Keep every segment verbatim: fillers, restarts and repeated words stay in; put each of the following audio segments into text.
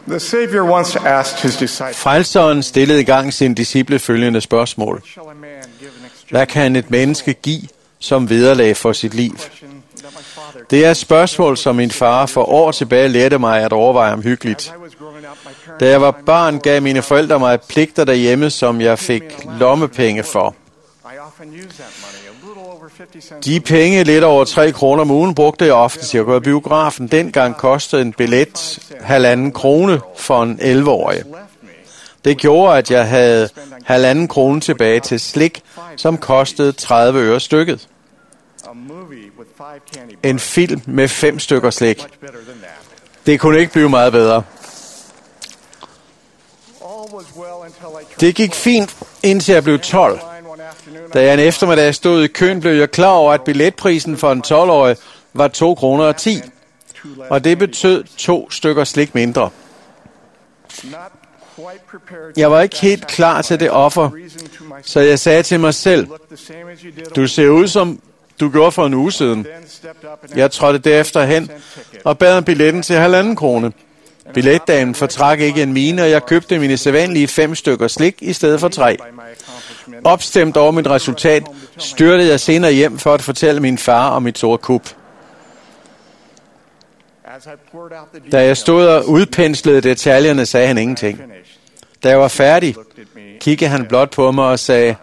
The Savior once asked his disciples, Frelseren stillede i gang sine disciple følgende spørgsmål. "Shall a man give an exchange Hvad kan et menneske give som vederlag for sit liv? that my father?" Det er et spørgsmål, som min far for år tilbage lærte mig at overveje omhyggeligt. I was growing up, my parents Da jeg var barn, gav mine forældre mig pligter derhjemme, som jeg fik lommepenge for. I often used that money, a little over halvtreds cents. De penge, lidt over tre kroner om ugen, brugte jeg ofte til at gå i biografen. Dengang kostede en billet halvanden krone for en elleve-årig. left me Det gjorde, at jeg havde halvanden krone tilbage til slik, som kostede tredive øre stykket. a movie with five candy bars. En film med fem stykker slik. Much better than that. Det kunne ikke blive meget bedre. All was well until I turned Det gik fint, indtil jeg blev tolv. line one afternoon. Da jeg en eftermiddag stod i køen, blev jeg klar over, at billetprisen for en tolv-årig var to kroner og ti. Og det betød to stykker slik mindre. Not quite prepared. Jeg var ikke helt klar til det offer, Reason to myself. så jeg sagde til mig selv, Look the same as you did. du ser ud som du gjorde for en uge siden. Then stepped up and Jeg trådte derefter hen og bad om billetten til halvanden krone. Billetdamen fortrak ikke en mine, og jeg købte mine sædvanlige fem stykker slik i stedet for tre. by my accomplishment. Opstemt over mit resultat, styrtede jeg senere hjem for at fortælle min far om mit store kup. As I poured out the Da jeg stod og udpenslede detaljerne, sagde han ingenting. finished, Da jeg var færdig, looked at me. kiggede han blot på mig og sagde,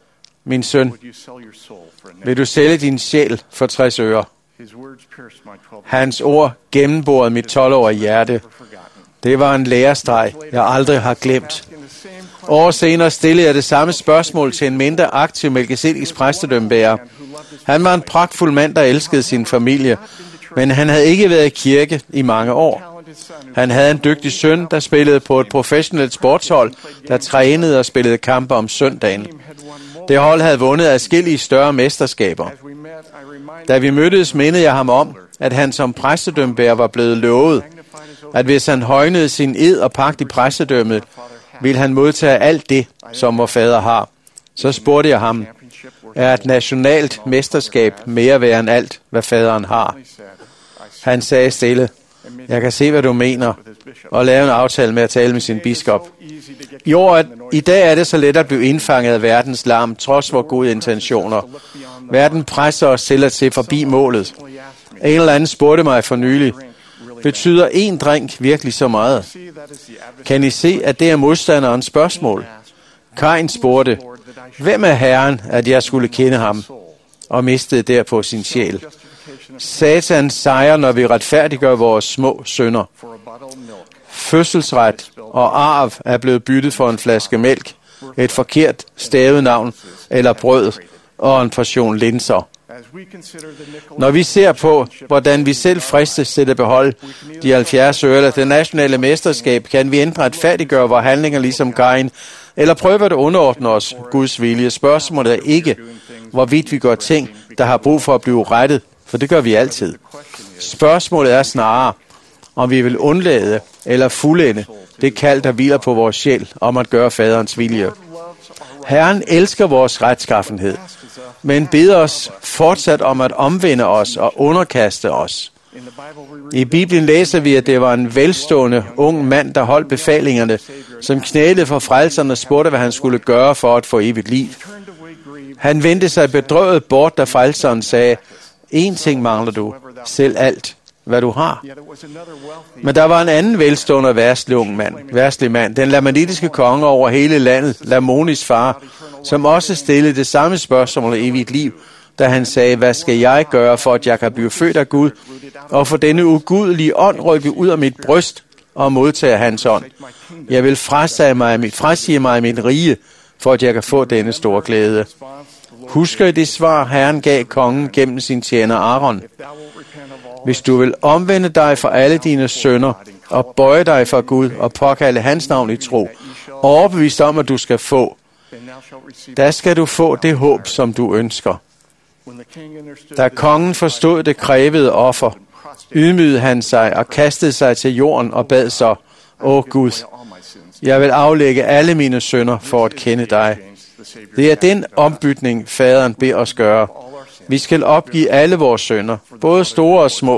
min søn, Would you sell your soul for a nickel? vil du sælge din sjæl for tres øre? His words pierced my twelve. Hans ord gennemborede mit tolv-årige hjerte. Forgotten. Det var en lærestreg, jeg aldrig har glemt. In the same question, År senere stillede jeg det samme spørgsmål til en mindre aktiv Melkisedeks præstedømmebærer. Han var en pragtfuld mand, der elskede sin familie, men han havde ikke været i kirke i mange år. talented son who Han havde en dygtig søn, der spillede på et professionelt sportshold, der trænede og spillede kampe om søndagen. had won more. Det hold havde vundet adskillige større mesterskaber. As we met, I reminded Da vi mødtes, mindede jeg ham om, at han som præstedømmebærer var blevet lovet, magnified his oath at hvis han højnede sin ed og pagt i præstedømmet, ville han modtage alt det, som vor fader har. Så spurgte jeg ham, championship where er et nationalt mesterskab mere værd end alt, hvad faderen har? he said, I said, Han sagde stille, jeg kan se, hvad du mener, with his bishop. og lave en aftale med at tale med sin biskop. So easy to get I år, at, I dag er det så let at blive indfanget af verdens larm, trods vores gode intentioner. Verden presser os til at se forbi målet. simply asked me, En eller anden spurgte mig for nylig, betyder en drink virkelig så meget? see that is the adversary Kan I se, at det er modstanderens spørgsmål? Kain spurgte, hvem er Herren, at jeg skulle kende ham, og mistede derpå sin sjæl. justification of Satan sejrer, når vi retfærdiggør vores små synder. for a bottle of milk. Fødselsret og arv er blevet byttet for en flaske mælk, et forkert stavet navn eller brød og en portion linser. As we consider the nickel Når vi ser på, hvordan vi selv fristes til at beholde de halvfjerds øre eller det nationale mesterskab, kan vi enten retfærdiggøre vores handlinger ligesom Kain, eller prøve at underordne os Guds vilje. Spørgsmålet er ikke, hvorvidt vi gør ting, der har brug for at blive rettet, for det gør vi altid. Spørgsmålet er snarere, om vi vil undlade eller fuldende det kald, der hviler på vores sjæl, om at gøre faderens vilje. loves our Herren elsker vores retskaffenhed, men beder os fortsat om at omvende os og underkaste os. in the Bible we read I Bibelen læser vi, at det var en velstående ung mand, der holdt befalingerne, som knælede for frelseren og spurgte, hvad han skulle gøre for at få evigt liv. turned away grieved. Han vendte sig bedrøvet bort, da frelseren sagde, en ting mangler du, selv alt, hvad du har. Yet it was another wealthy Men der var en anden velstående og værstlig ung mand, værstlig mand, den lamanitiske konge over hele landet, Lamonis far, som også stillede det samme spørgsmål i evigt liv, da han sagde, hvad skal jeg gøre for, at jeg kan blive født af Gud, og få denne ugudelige ånd rykket ud af mit bryst og modtage hans ånd. Jeg vil frasige mig, mit, frasige mig mit rige, for at jeg kan få denne store glæde. response. The Lord, Husker I det svar, Herren gav kongen gennem sin tjener Aaron? thou wilt repent of all Hvis du vil omvende dig fra alle dine synder, og bøje dig for Gud, og påkalde hans navn i tro, og overbevist om, at du skal få, then thou shalt receive. der skal du få det håb, som du ønsker. When the king understood Da this, kongen forstod det krævede offer, ydmygede han sig og kastede sig til jorden og bad så, Åh Gud, all my sins. jeg vil aflægge alle mine synder for at kende dig. The Savior Det er den ombytning, faderen beder os gøre. Vi skal opgive alle vores synder, både store og små,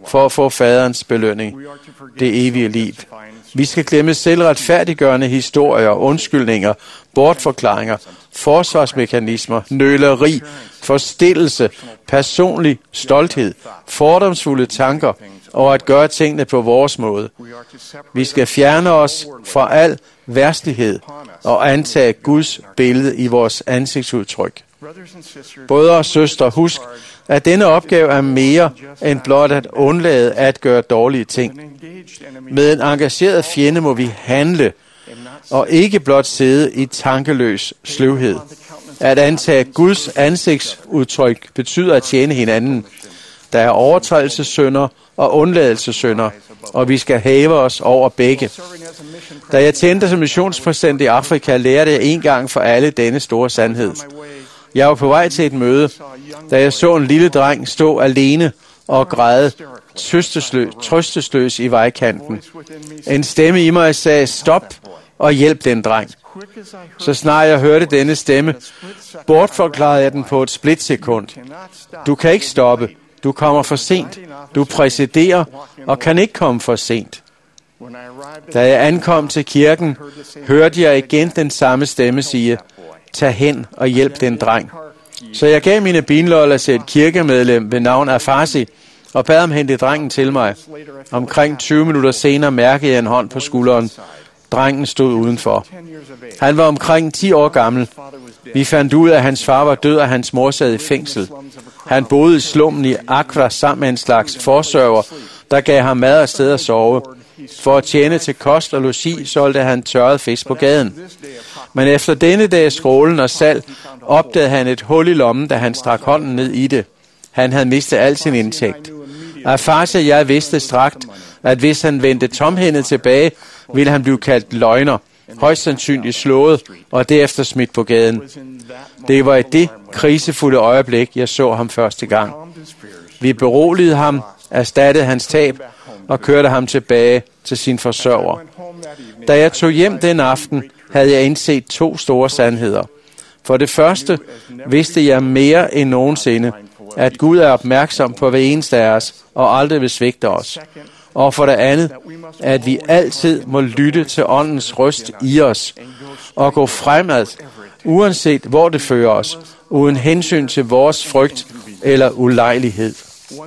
for at få faderens belønning, det evige liv. Vi skal glemme selvretfærdiggørende historier, undskyldninger, bortforklaringer, forsvarsmekanismer, nøleri, forstillelse, personlig stolthed, fordomsfulde tanker og at gøre tingene på vores måde. Vi skal fjerne os fra al verdslighed og antage Guds billede i vores ansigtsudtryk. Brødre og søstre, husk, at denne opgave er mere end blot at undlade at gøre dårlige ting. Med en engageret fjende må vi handle, og ikke blot sidde i tankeløs sløvhed. At antage Guds ansigtsudtryk betyder at tjene hinanden. Der er overtrædelsessynder og undladelsessynder, og vi skal hæve os over begge. Da jeg tjente som missionspræsident i Afrika, lærte jeg en gang for alle denne store sandhed. Jeg var på vej til et møde, da jeg så en lille dreng stå alene og græde trøstesløs i vejkanten. En stemme i mig sagde, stop og hjælp den dreng. Så snart jeg hørte denne stemme, bortforklarede jeg den på et splitsekund. Du kan ikke stoppe. Du kommer for sent. Du præsiderer og kan ikke komme for sent. Da jeg ankom til kirken, hørte jeg igen den samme stemme sige, tag hen og hjælp den dreng. Så jeg gav mine binloller til et kirkemedlem ved navn Afasi og bad ham hente drengen til mig. Omkring tyve minutter senere mærkede jeg en hånd på skulderen. Drengen stod udenfor. Han var omkring ti år gammel. Vi fandt ud af, at hans far var død, og hans mor sad i fængsel. Han boede i slummen i Accra sammen med en slags forsørger, der gav ham mad og sted at sove. For at tjene til kost og logi solgte han tørret fisk på gaden. Men efter denne dags skrålen og salg opdagede han et hul i lommen, da han strak hånden ned i det. Han havde mistet al sin indtægt. Afasi og jeg vidste straks, at hvis han vendte tomhændet tilbage, ville han blive kaldt løgner, højst sandsynligt slået og derefter smidt på gaden. Det var i det krisefulde øjeblik, jeg så ham første gang. Vi beroligede ham, erstattede hans tab og kørte ham tilbage til sin forsørger. Da jeg tog hjem den aften, havde jeg indset to store sandheder. For det første vidste jeg mere end nogensinde, at Gud er opmærksom på hver eneste af os og aldrig vil svigte os. Og for det andet, at vi altid må lytte til åndens røst i os og gå fremad, uanset hvor det fører os, uden hensyn til vores frygt eller ulejlighed.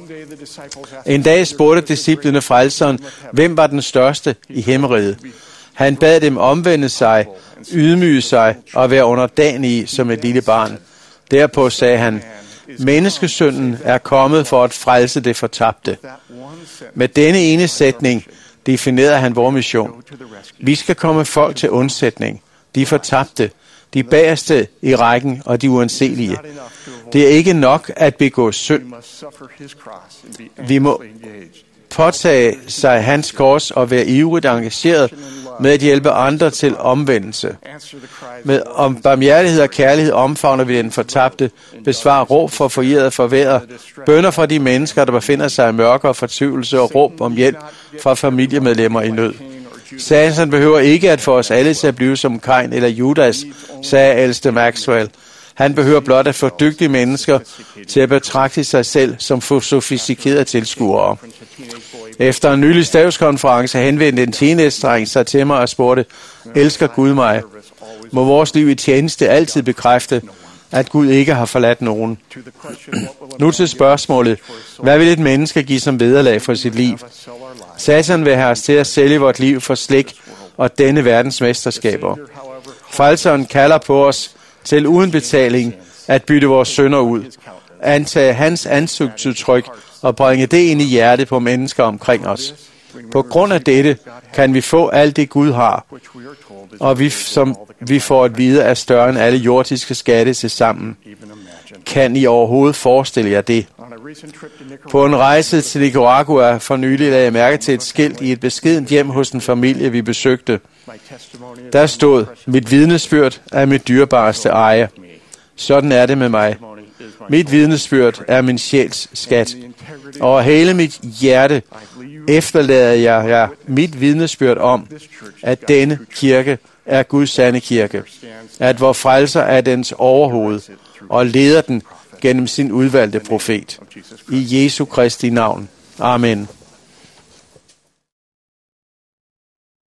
En dag spurgte disciplene frelseren, hvem var den største i himmeriget. Han bad dem omvende sig, ydmyge sig og være underdanige som et lille barn. Derpå sagde han, menneskesynden er kommet for at frelse det fortabte. Med denne ene sætning definerede han vores mission. Vi skal komme folk til undsætning. De fortabte, de bagerste i rækken og de uanselige. Det er ikke nok at begå synd. Vi må påtage sig hans kors og være ivrigt engageret med at hjælpe andre til omvendelse. Med om barmhjertighed og kærlighed omfavner vi den fortabte, besvarer råb for forvirrede forværet, bønner fra de mennesker, der befinder sig i mørke og fortvivlelse og råb om hjælp fra familiemedlemmer i nød. Satan behøver ikke at få os alle til at blive som Kain eller Judas, sagde ældste Maxwell. Han behøver blot at få dygtige mennesker til at betragte sig selv som sofistikerede tilskuere. Efter en nylig stavskonference henvendte en teenage-dreng sig til mig og spurgte, elsker Gud mig? Må vores liv i tjeneste altid bekræfte, at Gud ikke har forladt nogen? Nu til spørgsmålet, hvad vil et menneske give som vederlag for sit liv? Satan vil have os til at sælge vort liv for slik og denne verdens mesterskaber. Frelseren kalder på os til uden betaling at bytte vores synder ud, antage hans ansigtsudtryk og bringe det ind i hjertet på mennesker omkring os. På grund af dette kan vi få alt det Gud har, og vi, som vi får at vide er større end alle jordiske skatte til sammen. Kan I overhovedet forestille jer det? På en rejse til Nicaragua for nylig lagde jeg mærke til et skilt i et beskedent hjem hos en familie, vi besøgte. Der stod, mit vidnesbyrd er mit dyrebareste eje. Sådan er det med mig. Mit vidnesbyrd er min sjæls skat. Over hele mit hjerte efterlader jeg jer mit vidnesbyrd om, at denne kirke er Guds sande kirke. At vor frelser er dens overhoved og leder den gennem sin udvalgte profet. I Jesu Kristi navn. Amen.